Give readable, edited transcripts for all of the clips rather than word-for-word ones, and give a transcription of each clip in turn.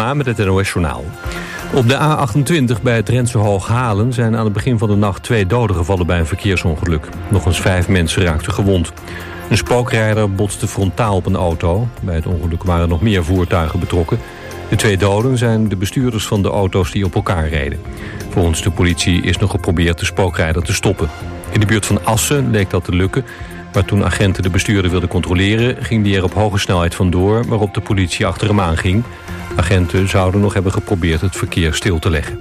Posma met het NOS Journaal. Op de A28 bij het Drentse Hooghalen zijn aan het begin van de nacht 2 doden gevallen bij een verkeersongeluk. Nog eens 5 mensen raakten gewond. Een spookrijder botste frontaal op een auto. Bij het ongeluk waren nog meer voertuigen betrokken. De 2 doden zijn de bestuurders van de auto's die op elkaar reden. Volgens de politie is nog geprobeerd de spookrijder te stoppen. In de buurt van Assen leek dat te lukken. Maar toen agenten de bestuurder wilden controleren, ging die er op hoge snelheid vandoor, waarop de politie achter hem aanging. Agenten zouden nog hebben geprobeerd het verkeer stil te leggen.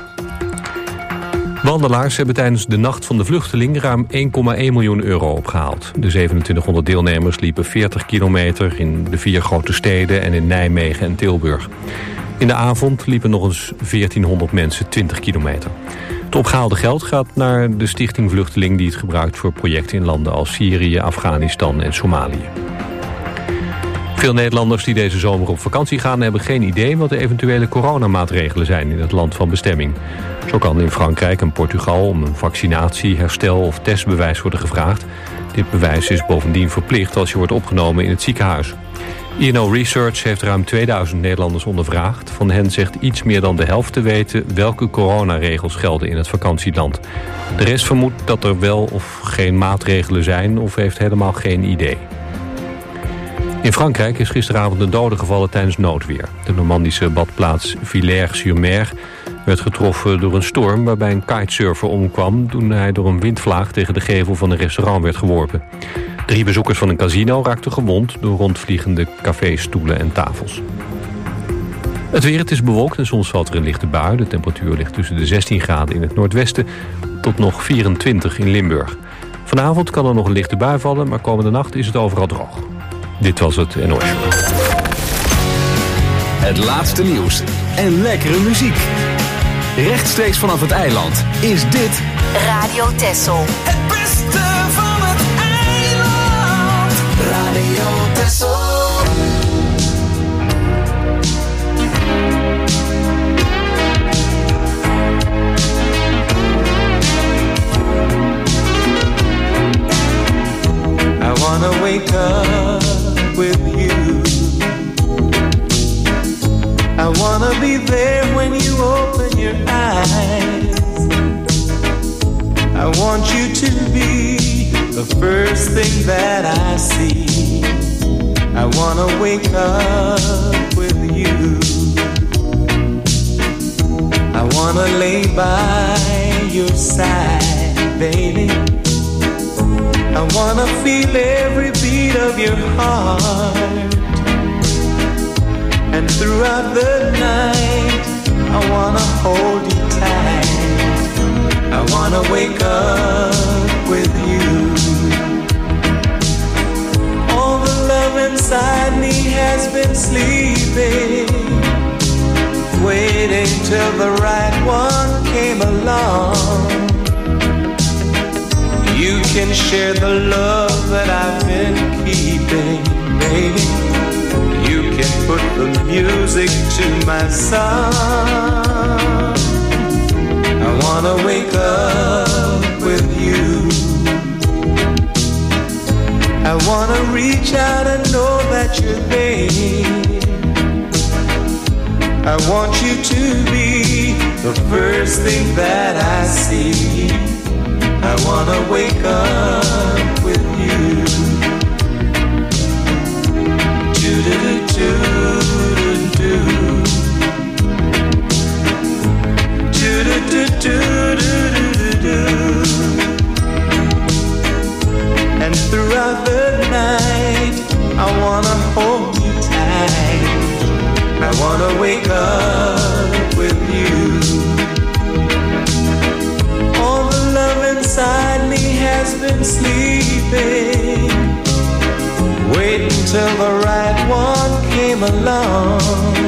Wandelaars hebben tijdens de Nacht van de Vluchteling ruim 1,1 miljoen euro opgehaald. De 2700 deelnemers liepen 40 kilometer in de 4 grote steden en in Nijmegen en Tilburg. In de avond liepen nog eens 1400 mensen 20 kilometer. Het opgehaalde geld gaat naar de Stichting Vluchteling die het gebruikt voor projecten in landen als Syrië, Afghanistan en Somalië. Veel Nederlanders die deze zomer op vakantie gaan hebben geen idee wat de eventuele coronamaatregelen zijn in het land van bestemming. Zo kan in Frankrijk en Portugal om een vaccinatie, herstel of testbewijs worden gevraagd. Dit bewijs is bovendien verplicht als je wordt opgenomen in het ziekenhuis. INO Research heeft ruim 2000 Nederlanders ondervraagd. Van hen zegt iets meer dan de helft te weten welke coronaregels gelden in het vakantieland. De rest vermoedt dat er wel of geen maatregelen zijn of heeft helemaal geen idee. In Frankrijk is gisteravond een dode gevallen tijdens noodweer. De Normandische badplaats Villers-sur-Mer werd getroffen door een storm waarbij een kitesurfer omkwam toen hij door een windvlaag tegen de gevel van een restaurant werd geworpen. 3 bezoekers van een casino raakten gewond door rondvliegende cafés, stoelen en tafels. Het weer, het is bewolkt en soms valt er een lichte bui. De temperatuur ligt tussen de 16 graden in het noordwesten tot nog 24 in Limburg. Vanavond kan er nog een lichte bui vallen, maar komende nacht is het overal droog. Dit was het NOS. Het laatste nieuws en lekkere muziek. Rechtstreeks vanaf het eiland is dit Radio Texel. Het beste van het eiland. Radio Texel. I wanna wake up with you. I wanna be there when you open your eyes. I want you to be the first thing that I see. I wanna wake up with you. I wanna lay by your side, baby. I wanna feel every beat of your heart. And throughout the night, I wanna hold you tight. I wanna wake up with you. All the love inside me has been sleeping, waiting till the right one came along. You can share the love that I've been keeping, baby. You can put the music to my song. I wanna wake up with you. I wanna reach out and know that you're there. I want you to be the first thing that I see. I wanna wake up with you. Do-do-do-do-do-do. Do-do-do-do-do-do-do. And throughout the night, I wanna hold you tight. I wanna wake up with you. All the love inside me has been sleeping, waiting till the right one came along.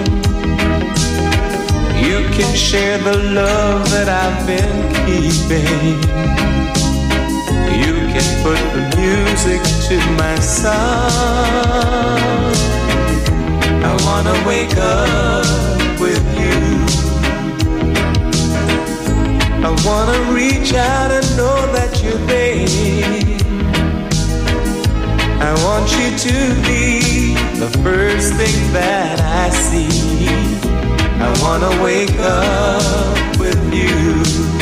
You can share the love that I've been keeping. You can put the music to my song. I wanna wake up with you. I wanna reach out and know that you're there. I want you to be the first thing that I see. wanna wake up with you.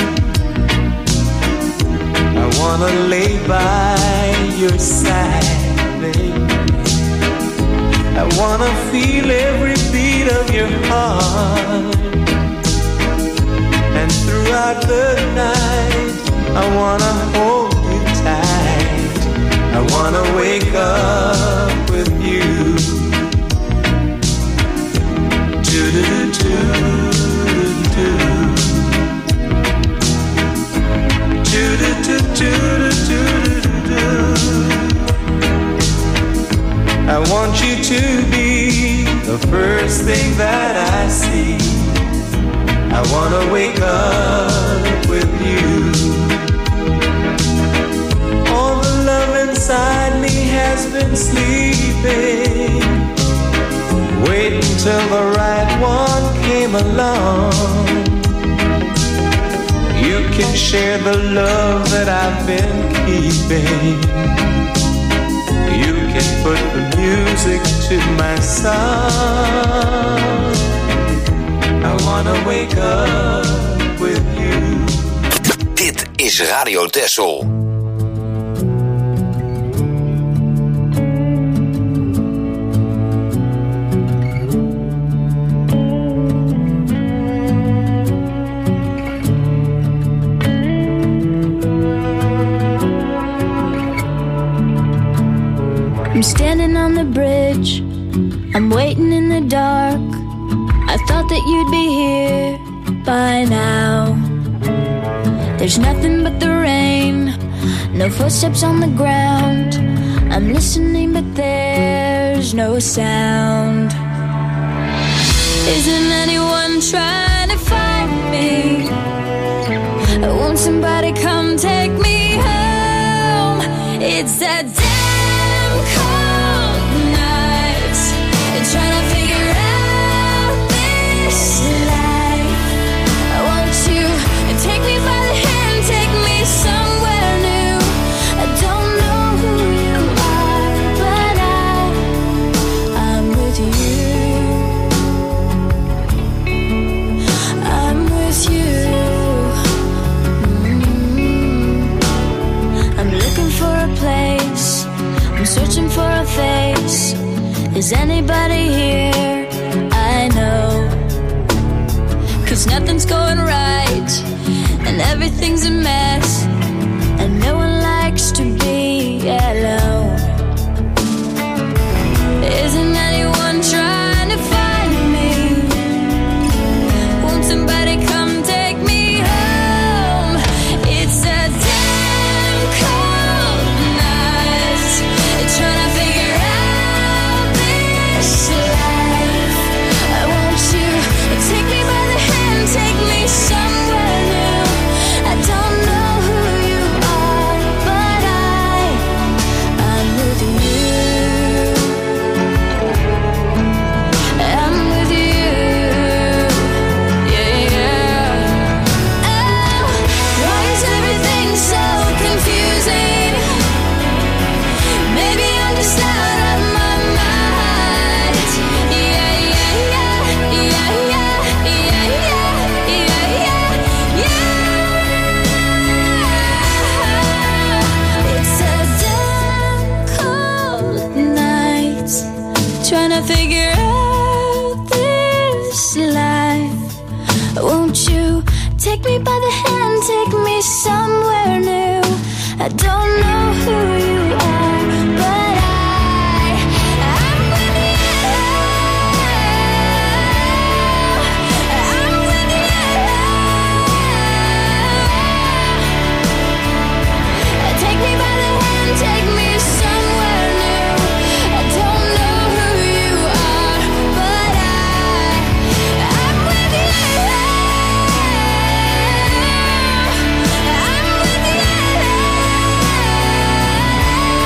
I wanna lay by your side, baby. I wanna feel every beat of your heart. And throughout the night, I wanna hold you tight. I wanna wake up with you. Do-do-do-do-do-do. Do-do-do-do-do-do-do. I want you to be the first thing that I see. I wanna wake up with you. All the love inside me has been sleeping, waiting till the right one came along. You can share the love that I've been keeping. You can put the music to my song. I wanna wake up with you. Dit is Radio Texel. I'm standing on the bridge, I'm waiting in the dark. I thought that you'd be here by now. There's nothing but the rain, no footsteps on the ground. I'm listening but there's no sound. Isn't anyone trying to find me? Won't somebody come take me home? It's that damn cold night, trying to figure out this life. Won't you take me by the hand, take me somewhere new? I don't know who you are, but I'm with you. I'm with you. I'm looking for a place, I'm searching for a face. Is anybody here? I know, 'cause nothing's going right and everything's a mess, and no one likes to be alone. Isn't anyone trying to find me? Won't somebody come take me home? It's a damn cold night, trying to figure out this life. Won't you take me by the hand, take me somewhere new? I don't know who you are, but I'm with you. I'm with you. Yeah, yeah. Oh, why is everything so confusing? Maybe I'm just out of my mind. Yeah, yeah, yeah, yeah, yeah, yeah, yeah, yeah, yeah. It's a damn cold night, trying to figure out this life. Won't you take me by the hand, take me somewhere new? I don't know who you are, but I'm with you. I'm with you. Take me by the hand, take me somewhere new. I don't know who you are, but I'm with you. I'm with you.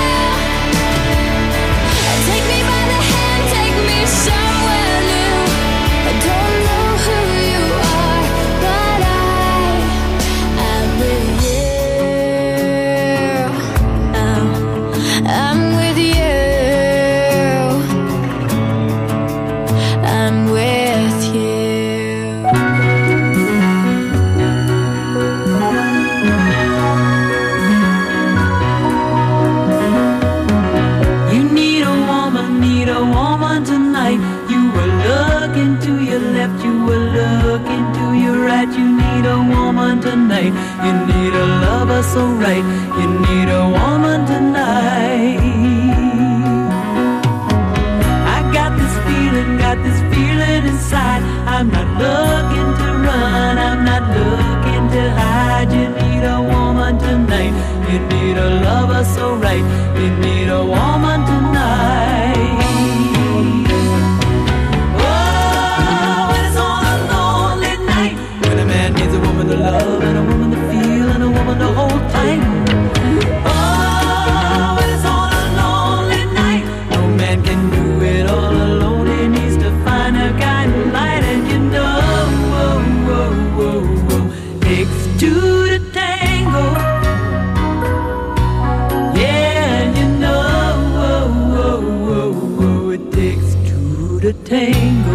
so right. You need a woman tonight. I got this feeling inside. I'm not looking to run, I'm not looking to hide. You need a woman tonight. You need a lover so right. You need a woman tonight. Oh, it's on a lonely night when a man needs a woman to love and a woman to feel and a woman to hold tight. Oh, it's on a lonely night. No man can do it all alone. He needs to find a guiding light, and you know, takes two to tango. Yeah, you know, it takes two to tango.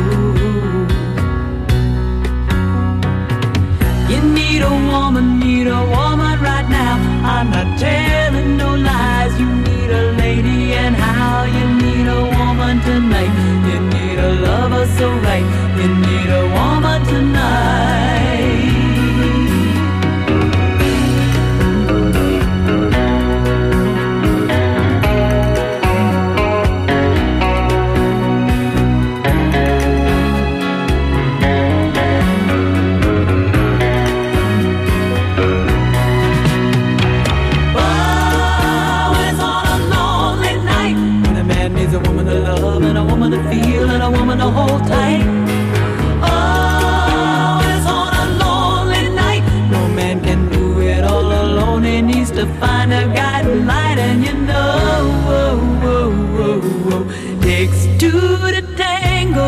You need a woman right now. I'm not telling no lies. You need a lady, and how you need a woman tonight. You need a lover so right. You need a woman tonight. To feel and a woman to hold tight. Oh, it's on a lonely night. No man can do it all alone. He needs to find a guiding light, and you know, takes two to tango.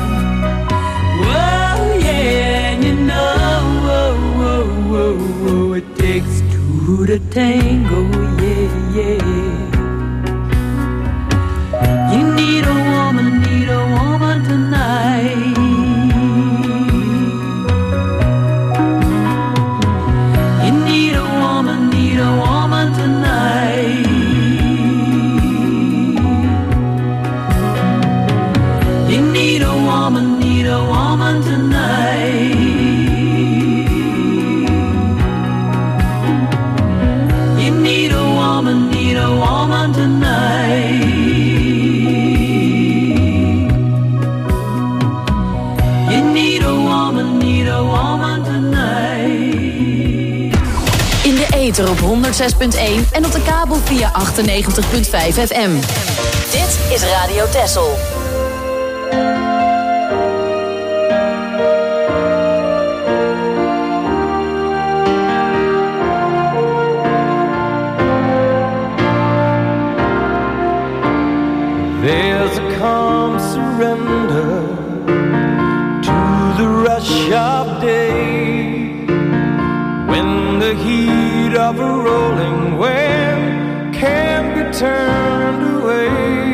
Whoa, yeah, and you know, it takes two to tango. Yeah, yeah. You need a woman tonight. You need a woman tonight. You need a woman tonight. You need a woman tonight. In de ether op 106.1 en op de kabel via 98.5 FM. Dit is Radio Texel. There's a calm surrender to the rush of day, when the heat of a rolling wave can be turned away.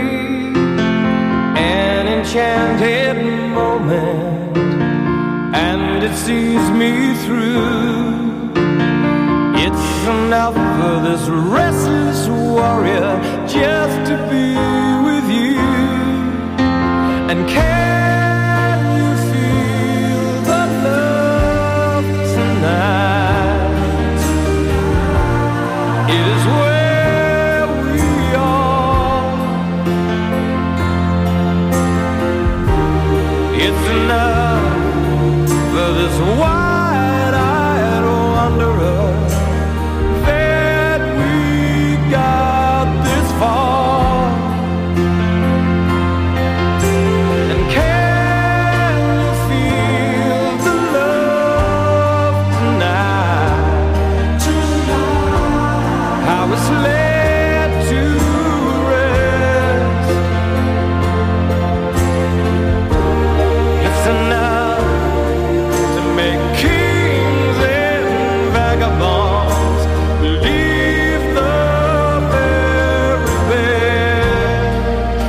An enchanted moment, and it sees me through. It's enough for this restless warrior just to be with you. And can you feel the love tonight? It is where we are. It's enough for this wide-eyed wanderer that we got this far. And can you feel the love tonight? How it's led to rest. It's enough to make kings and vagabonds believe the very best.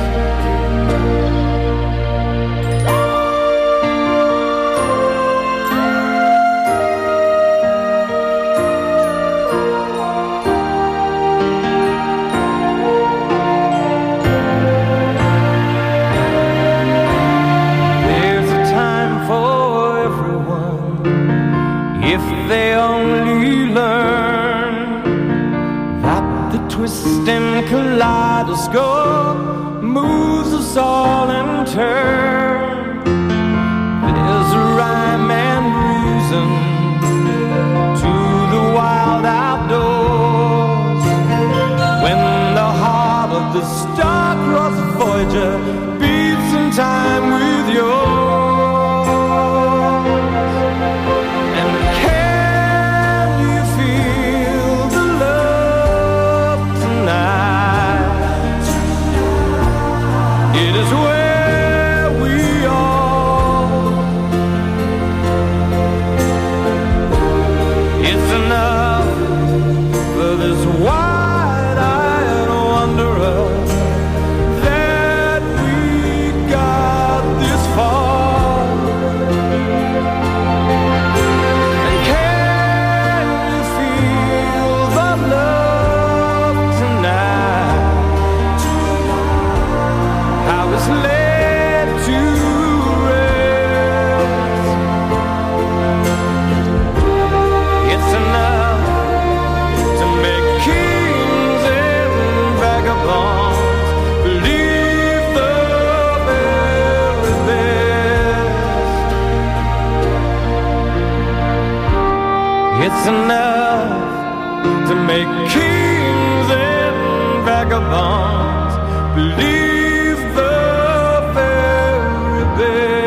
There's a time for everyone if they only learn kaleidoscope moves us all in turn. There's a rhyme and reason to the wild outdoors. When the heart of the star-crossed Voyager beats in time with yours. It's enough to make kings and vagabonds believe the very best.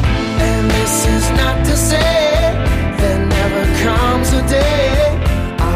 This is not to say there never comes a day I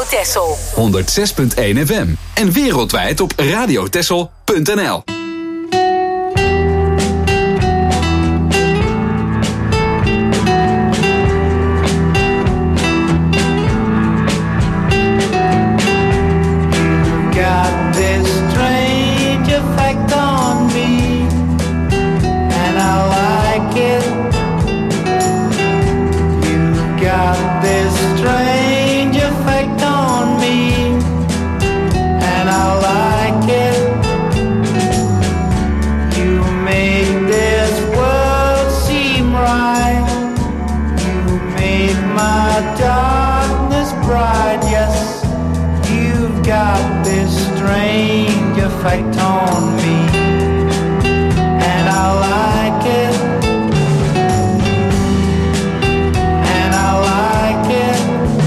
Texel. 106.1 FM. En wereldwijd op radiotexel.nl. Effect on me, and I like it, and I like it,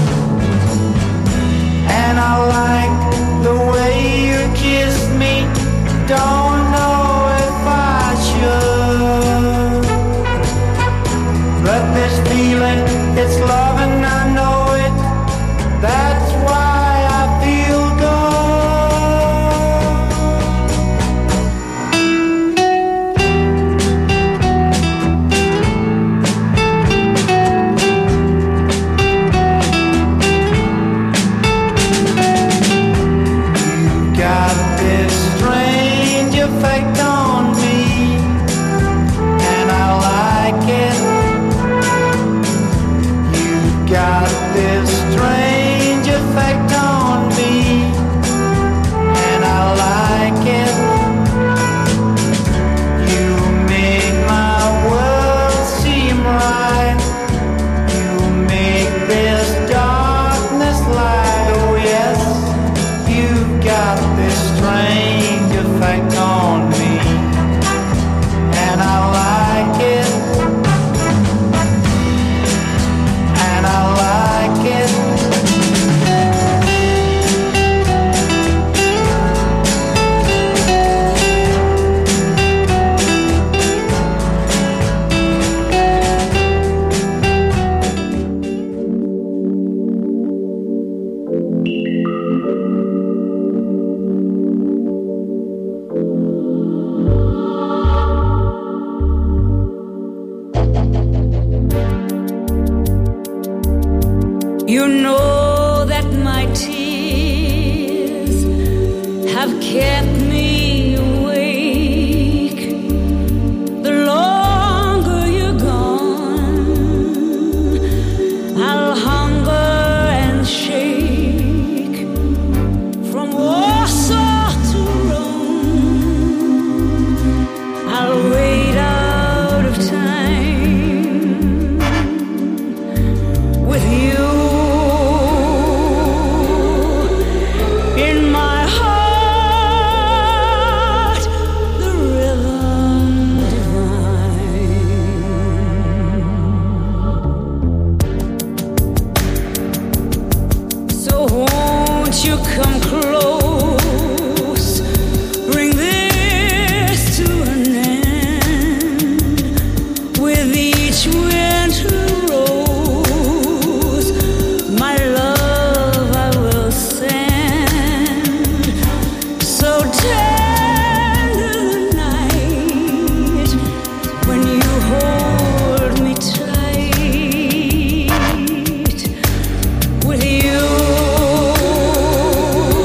and I like the way you kiss me. Don't know if I should, but this feeling, it's love and I know it. That's why I feel good. You know that my tears have kept me awake. The longer you're gone, I'll hunger and shake. From Warsaw to Rome, I'll wait out of time with you. With you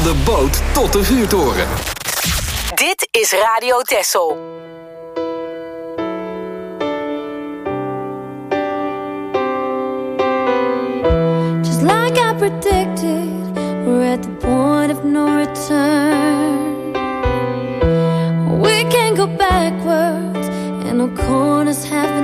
de boot tot de vuurtoren. Dit is Radio Texel. Just like I predicted, we're at the point of no return. We can't go backwards, and no corners have been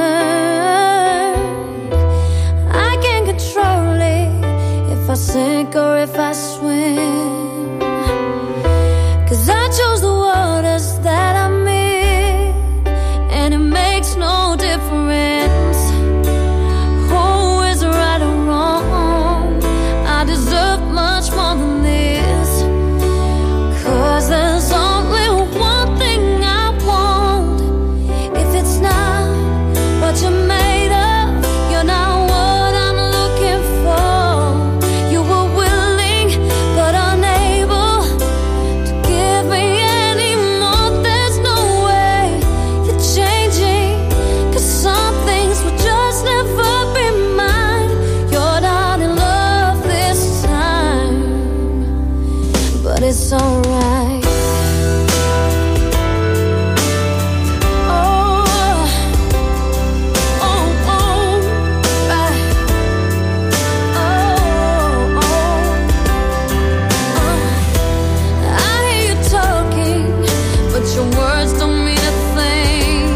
turned. I can't control it, if I sink or if I swim. 'Cause I chose the waters that I'm in, and it makes no difference who is right or wrong. I deserve much more than this, 'cause there's only one thing I want. If it's not what you're made of, you're not what I'm looking for. You were willing but unable to give me any more. There's no way you're changing, 'cause some things will just never be mine. You're not in love this time, but it's alright. Your words don't mean a thing.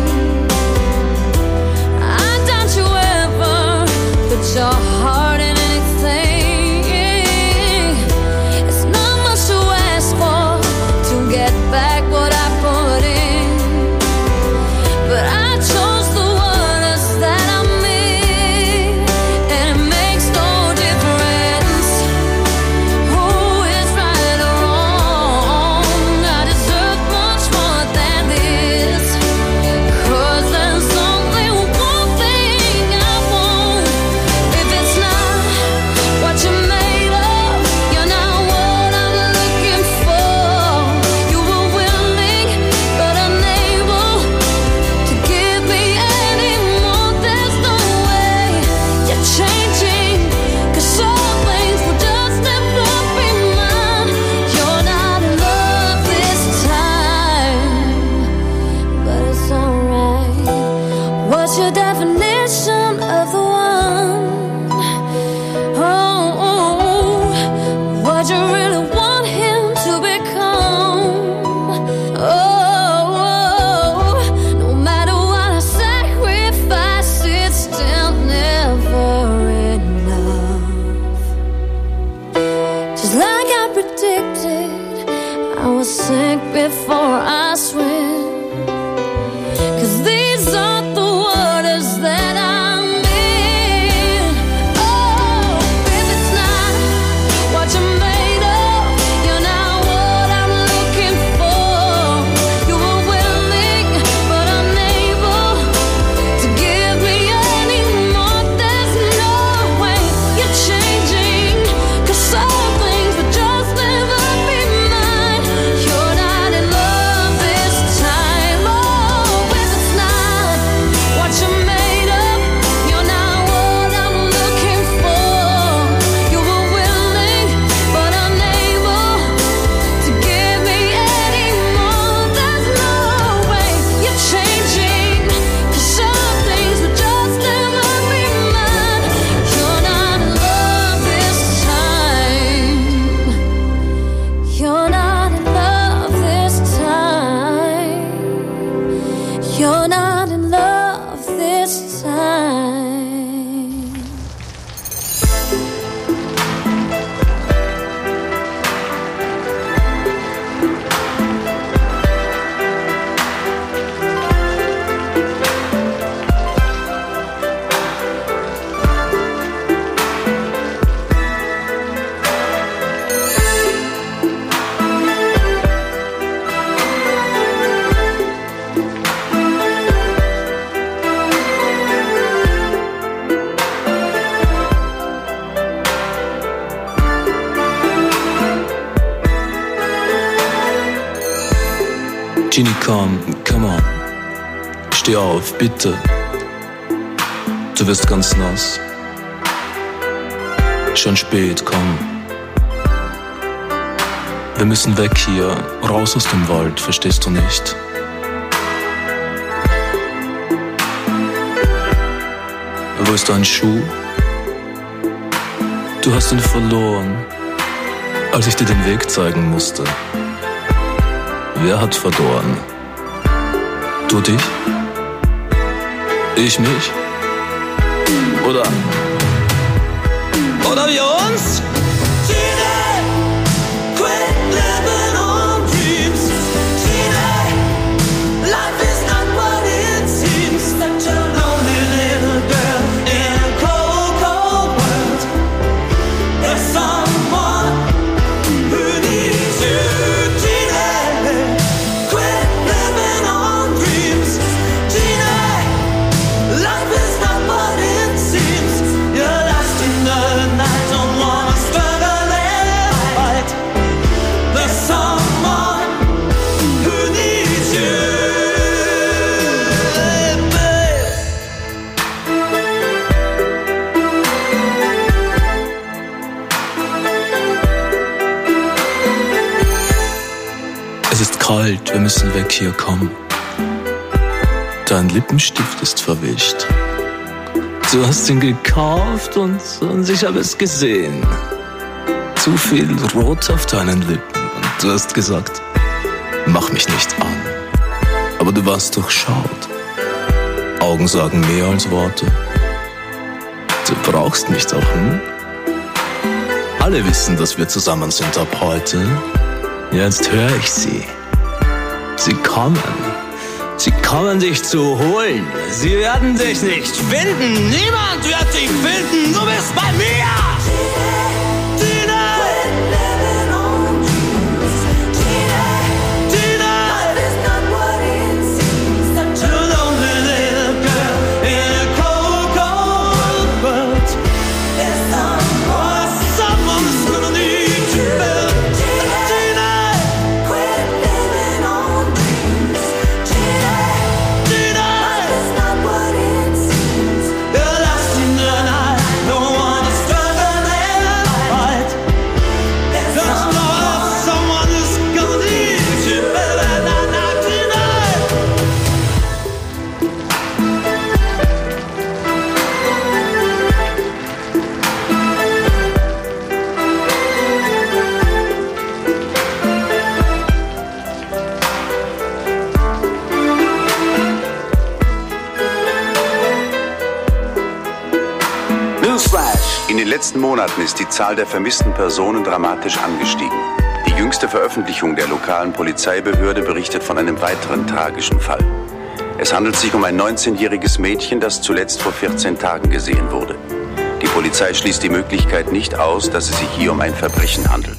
I doubt you ever put your heart in anything. It's not much to ask for to get back what I put in, but I chose the waters that I'm in, and it makes no difference who is right or wrong. I deserve much more than this, 'cause there's only one thing I want. If it's not what you're made of, you're not what I'm looking for. You were willing but unable to give me any more. There's no way you're changing, 'cause some things will just never be mine. You're not in love this time, but it's alright. What's your definition of the one? Oh, what you really want him to become? Oh, no matter what I sacrifice, it's still never enough. Just like I predicted, I will sink before I swim. 'Cause these are the waters that I'm in. Oh, if it's not what you're made of, you're not what I'm looking for. You were willing but unable to give me any more. There's no way you're changing, 'cause some things will just never be mine. You're not in love this time. Oh, if it's not what you're made of, you're not what I'm looking for. You were willing but unable to give me any more. There's no way you're changing, 'cause some things will just never be mine. You're not in love this time. You're not in love this time. You're not in love this time. Genie, come on. Steh auf, bitte. Du wirst ganz nass. Schon spät, komm. Wir müssen weg hier, raus aus dem Wald, verstehst du nicht? Wo ist dein Schuh? Du hast ihn verloren, als ich dir den Weg zeigen musste. Wer hat verloren? Du dich? Ich mich? Oder wir uns? Kalt, wir müssen weg hier, komm. Dein Lippenstift ist verwischt. Du hast ihn gekauft und ich habe es gesehen. Zu viel Rot auf deinen Lippen und du hast gesagt, mach mich nicht an. Aber du warst durchschaut. Augen sagen mehr als Worte. Du brauchst mich doch, hm? Alle wissen, dass wir zusammen sind ab heute. Jetzt höre ich sie. Sie kommen dich zu holen. Sie werden dich nicht finden. Niemand wird dich finden. Du bist bei mir. In den letzten Monaten ist die Zahl der vermissten Personen dramatisch angestiegen. Die jüngste Veröffentlichung der lokalen Polizeibehörde berichtet von einem weiteren tragischen Fall. Es handelt sich um ein 19-jähriges Mädchen, das zuletzt vor 14 Tagen gesehen wurde. Die Polizei schließt die Möglichkeit nicht aus, dass es sich hier um ein Verbrechen handelt.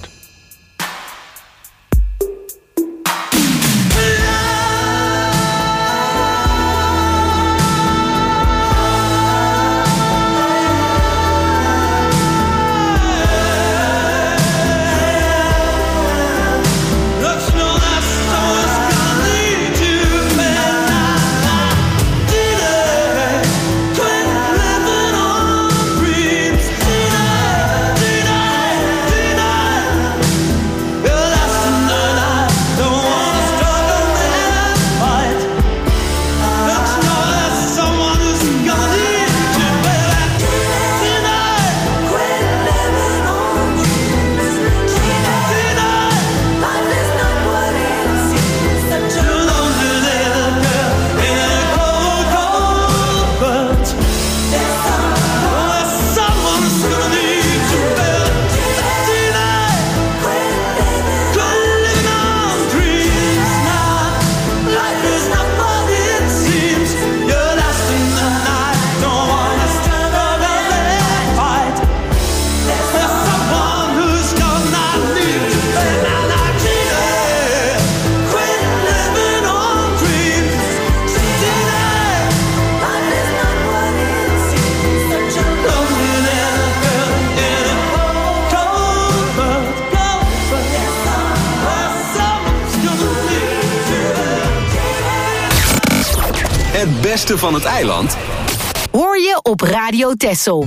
Het beste van het eiland hoor je op Radio Texel.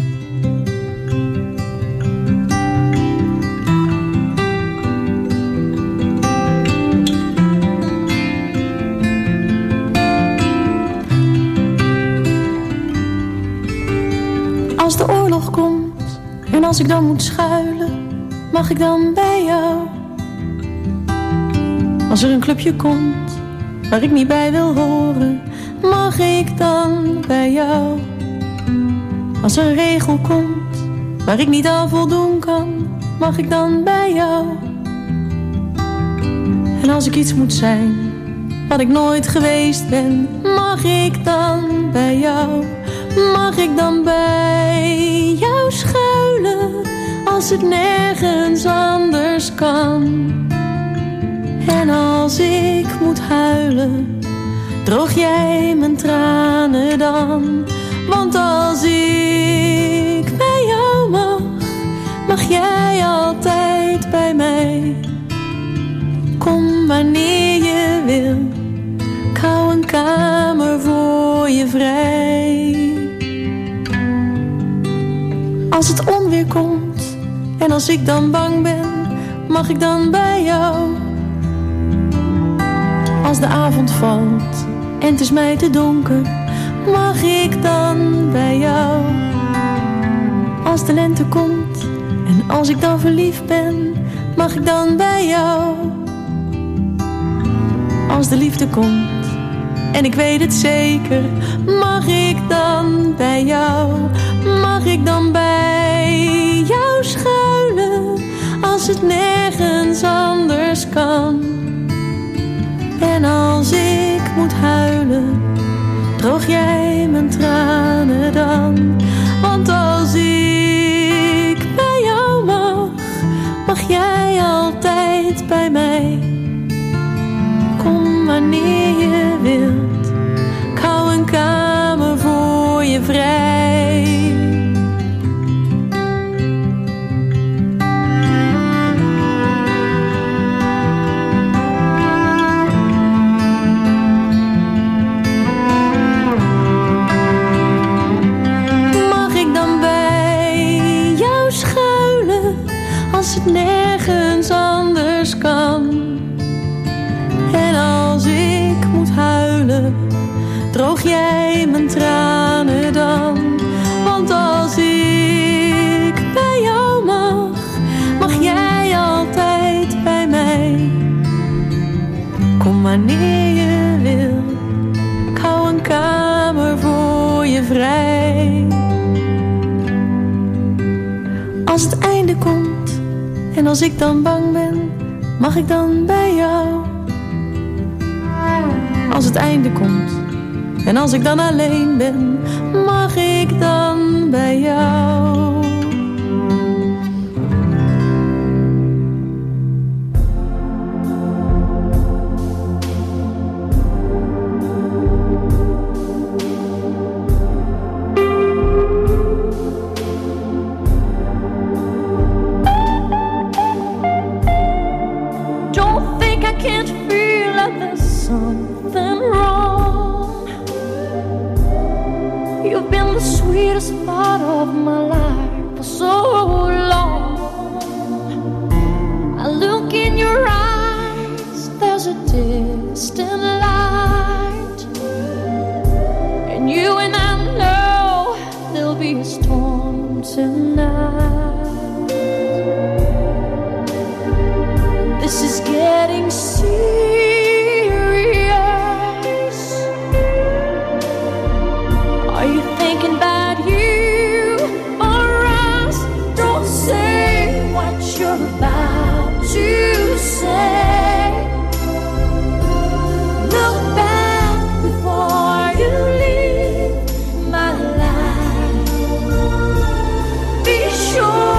Als de oorlog komt en als ik dan moet schuilen, mag ik dan bij jou? Als er een clubje komt waar ik niet bij wil horen, mag ik dan bij jou? Als er een regel komt waar ik niet aan voldoen kan, mag ik dan bij jou? En als ik iets moet zijn wat ik nooit geweest ben, mag ik dan bij jou? Mag ik dan bij jou schuilen als het nergens anders kan? En als ik moet huilen, droog jij mijn tranen dan? Want als ik bij jou mag jij altijd bij mij. Kom wanneer je wil, ik hou een kamer voor je vrij. Als het onweer komt en als ik dan bang ben, mag ik dan bij jou? Als de avond valt en het is mij te donker, mag ik dan bij jou? Als de lente komt en als ik dan verliefd ben, mag ik dan bij jou? Als de liefde komt en ik weet het zeker, mag ik dan bij jou? Mag ik dan bij jou schuilen als het nergens anders kan? En als ik moet huilen, droog jij mijn tranen dan? Want als ik bij jou mag jij altijd bij mij. Kom wanneer je wilt, ik hou een kamer voor je vrij. Mag ik dan bij jou schuilen als het nergens anders kan? En als ik moet huilen, droog jij mijn tranen dan? Want als ik bij jou mag jij altijd bij mij. Kom wanneer je wil, ik hou een kamer voor je vrij. Als het einde komt en als ik dan bang ben, mag ik dan bij jou? Als het einde komt en als ik dan alleen ben, mag ik dan bij jou? Don't think I can't feel that there's something wrong. You've been the sweetest part of my life for so long. I look in your eyes, there's a distant light, and you and I know there'll be a storm tonight. This is getting serious. Are you thinking about you or us? Don't say what you're about to say. Look back before you leave my life. Be sure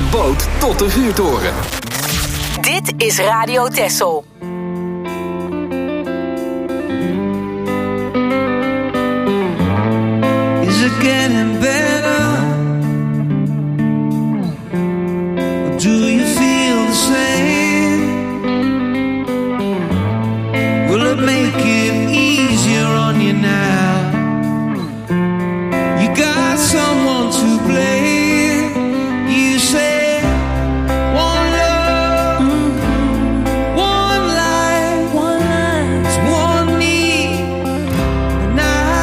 boot tot de vuurtoren. Dit is Radio Texel. Is it getting better? Or do you feel the same? Will it make it easier on you now? You got someone to blame. You say one love, one life, it's one need, and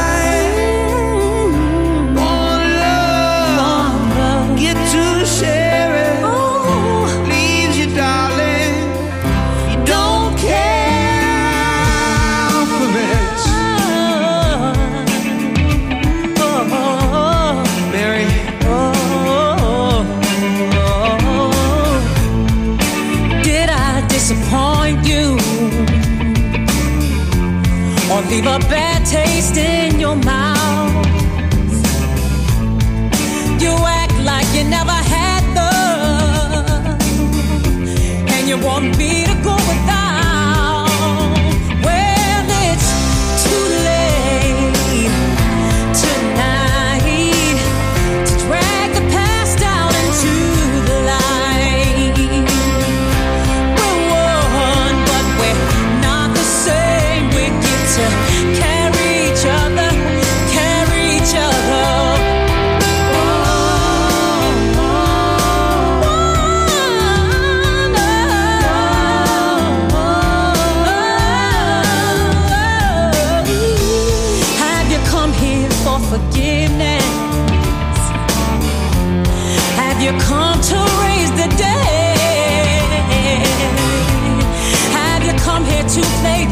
one love, get to share it. Leaves you, darling, you don't care for this. Mary. Did I disappoint you or leave a bad taste in your mouth? You act like you never had love, and you want me to go without. Well, it's too late tonight to drag the past down into the light. We're one, but we're not the same. We get to carry each other, carry each other. Have you come here for forgiveness? Have you come to raise the dead? Have you come here to play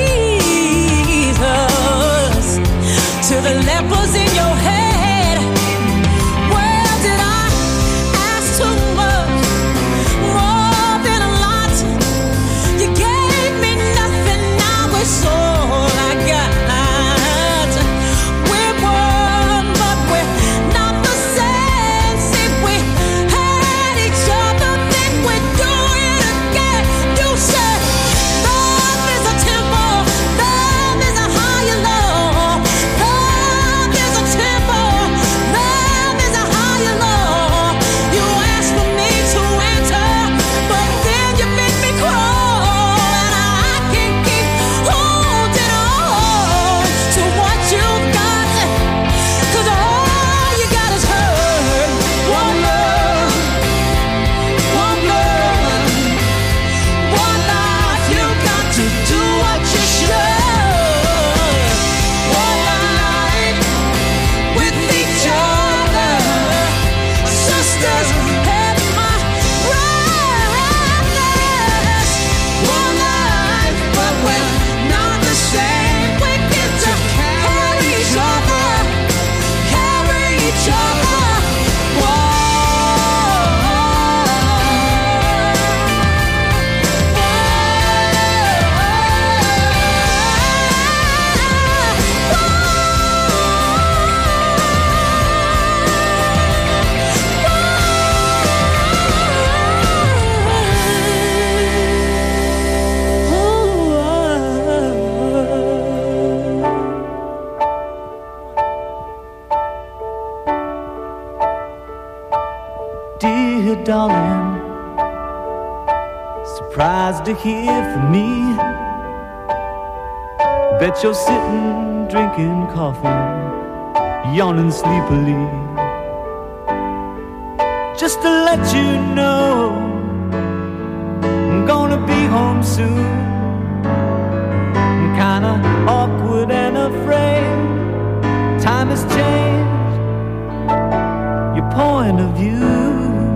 Jesus to the lepers in your head? Well, did I ask too much? More than a lot. You gave me nothing, now it's all I got. We're one, but we're not the same. See, we had each other, then we do it again. You said love is a temple, love is a higher law. Love is a temple, love is a higher law. You asked for me to enter, but then you make me crawl, and I can't keep holding on to what you got, 'cause all you got is hurt. One love, one love, one life. You got to do what you should. One life with each other, sisters, have my brothers. One life, but we're not the same. We get to carry each other, carry each other. Dear darling, surprised to hear from me. Bet you're sitting drinking coffee, yawning sleepily. Just to let you know, I'm gonna be home soon. I'm kinda awkward and afraid. Time has changed your point of view.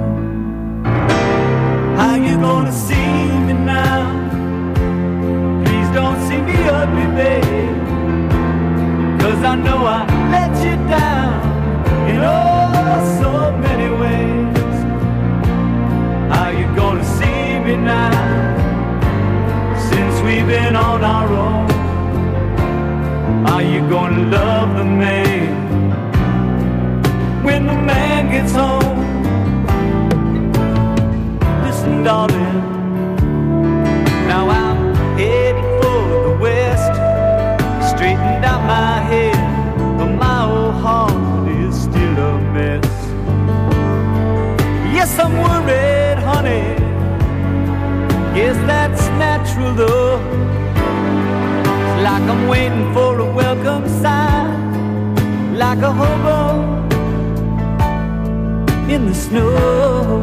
How you gonna see me now? Please don't see me ugly, babe, 'cause I know I let you down in oh so many ways. How you gonna see me now? Since we've been on our own, are you gonna love the man when the man gets home? like a hobo in the snow.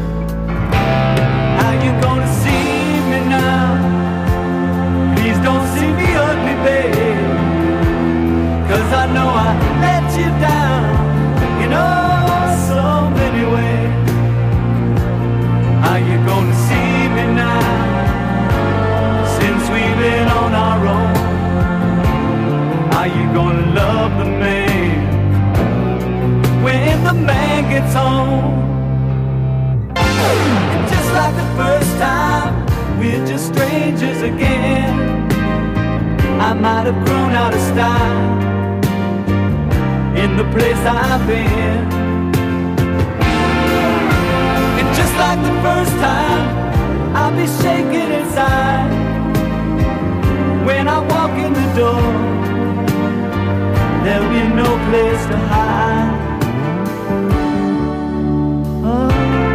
How you gonna see me now? Please don't see me ugly, babe, 'cause I know I let you down in oh so many ways. How you gonna see me now, since we've been on our own? How you gonna love the man when the man gets home? And just like the first time, we're just strangers again. I might have grown out of style in the place I've been. And just like the first time, I'll be shaking inside when I walk in the door. There'll be no place to hide. Oh,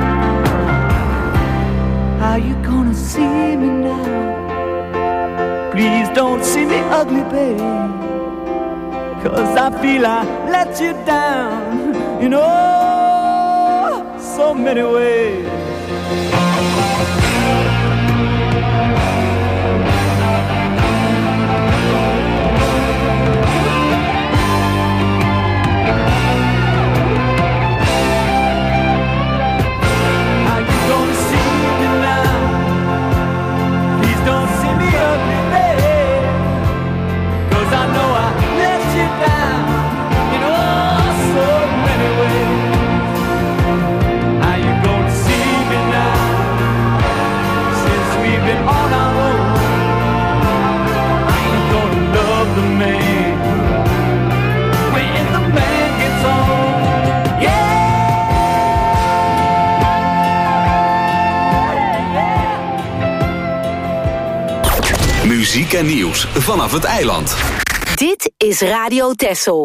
how you gonna see me now? Please don't see me ugly, babe, 'cause I feel I let you down in oh so many ways. Muziek en nieuws vanaf het eiland. Dit is Radio Texel.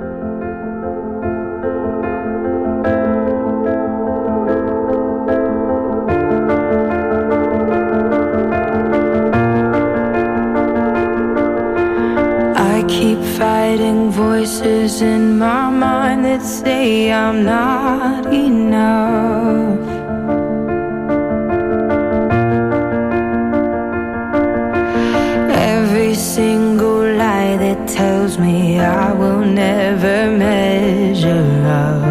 I keep fighting voices in my mind that say I'm not enough. Every single lie that tells me I will never measure up.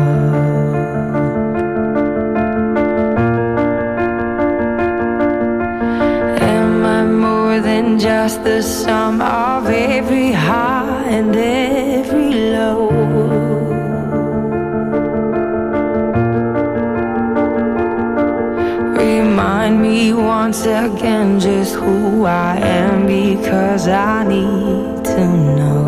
Am I more than just the sum of every high and every low? Remind me once again just who I am, because I need to know.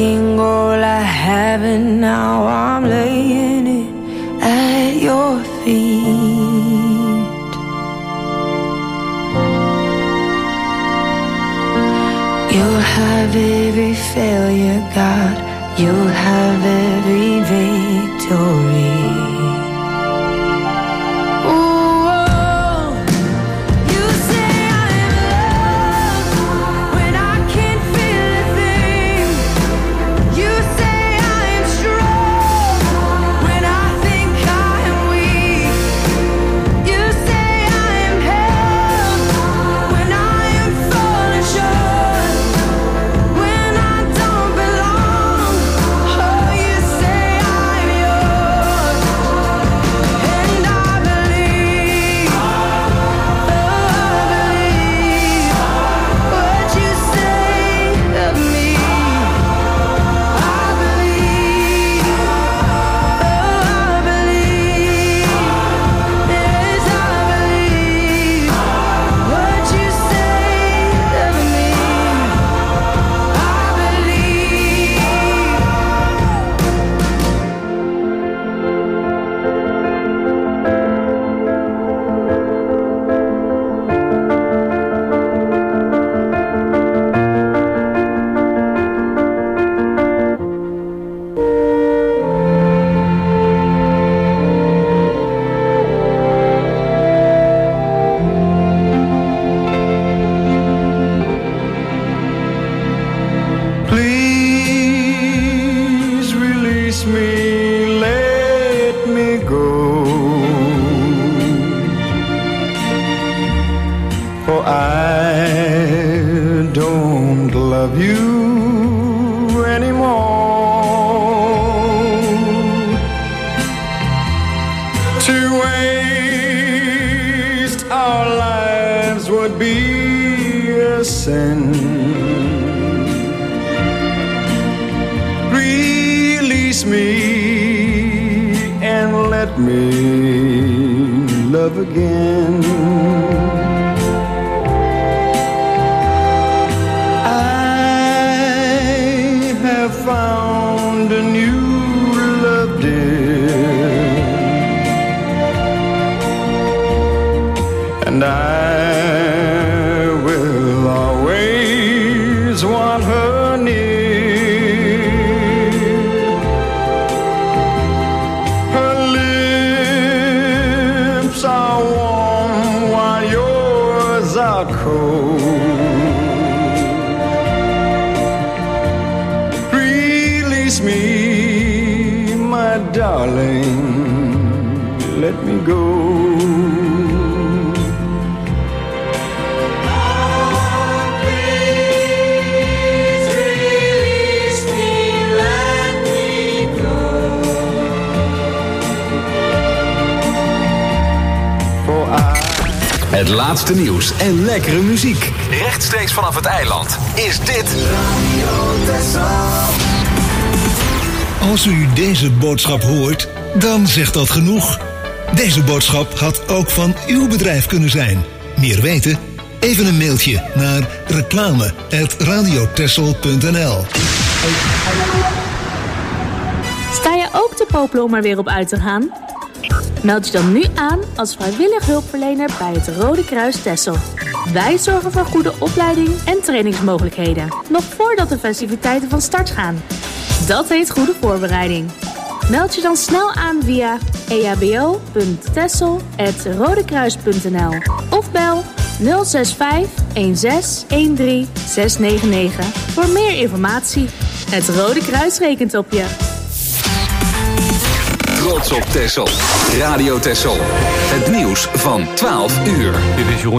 taking all I have and now I'm laying it at your feet. You'll have every failure, God. You'll have every victory. Het laatste nieuws en lekkere muziek. Rechtstreeks vanaf het eiland is dit Radio Texel. Als u deze boodschap hoort, dan zegt dat genoeg. Deze boodschap had ook van uw bedrijf kunnen zijn. Meer weten? Even een mailtje naar reclame@radiotexel.nl. Sta je ook te popelen om er weer op uit te gaan? Meld je dan nu aan als vrijwillig hulpverlener bij het Rode Kruis Texel. Wij zorgen voor goede opleiding en trainingsmogelijkheden, nog voordat de festiviteiten van start gaan. Dat heet goede voorbereiding. Meld je dan snel aan via ehbo.texel@rodekruis.nl of bel 065 16 13 699 voor meer informatie. Het Rode Kruis rekent op je. Trots op Texel. Radio Texel. Het nieuws van 12 uur. Dit is Jeroen.